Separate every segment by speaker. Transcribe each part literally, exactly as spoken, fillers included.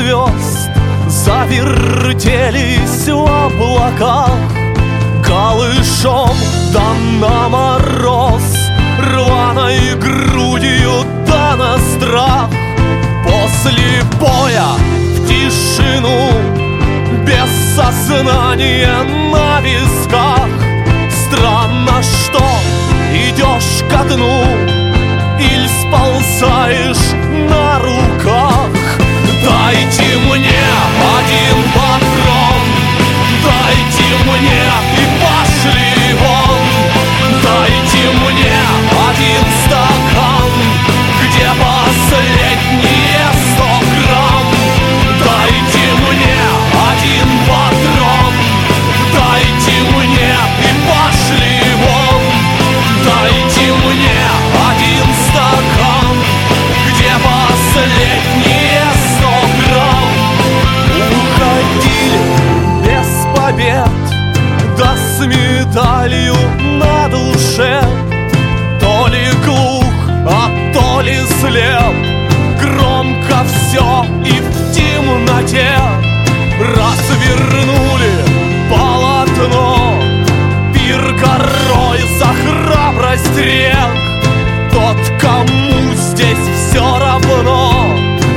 Speaker 1: звезд завертелись в облаках. Голышом да на мороз, рваной грудью да на страх. После боя в тишину, без сознания на висках. Странно, что идешь ко дну или сползаешь на руках. Дайте мне один патрон, дайте мне и пошли вон. Дайте мне один стакан, где последние сто грамм. Дайте мне один патрон, дайте мне и пошли вон. Дайте мне один стакан, где последние сто грамм. Уходили без побед, да с медалью на душе. То ли глух, а то ли слеп, громко все и в темноте. Развернули полотно, пир горой за храбрость рек. Тот, кому здесь все равно,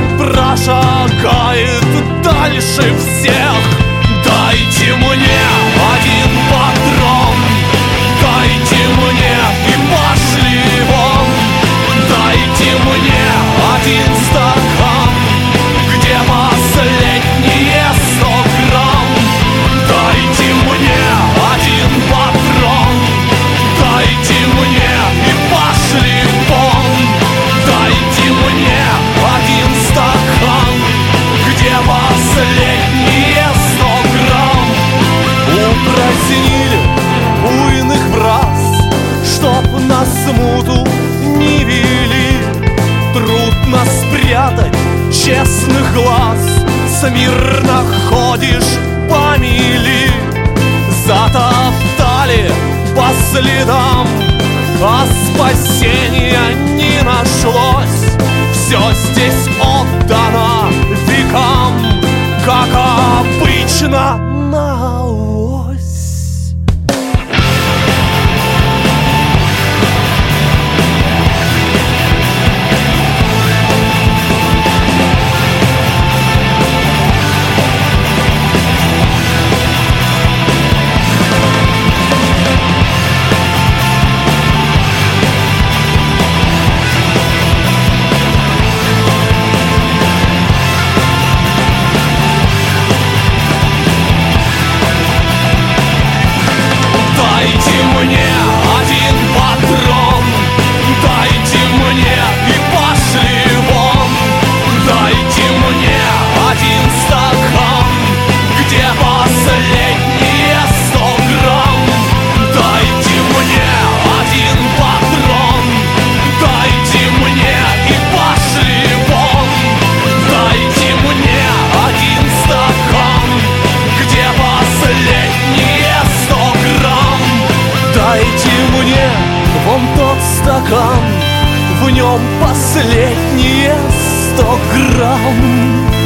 Speaker 1: прошагает дальше всех. Дайте мне один патрон, дайте мне и пошли вон. Дайте мне один стакан, где последние сто грамм. Дайте мне один патрон, дайте мне и пошли вон. Дайте мне один стакан, где последние сто грамм. Упразднили буйных враз, чтоб на смуту не вели. Трудно спрятать честных глаз, смирно ходишь по мили. Затоптали по следам, а спасения не нашлось. Все здесь отдано векам, как обычно на авось. В нем последние сто грамм.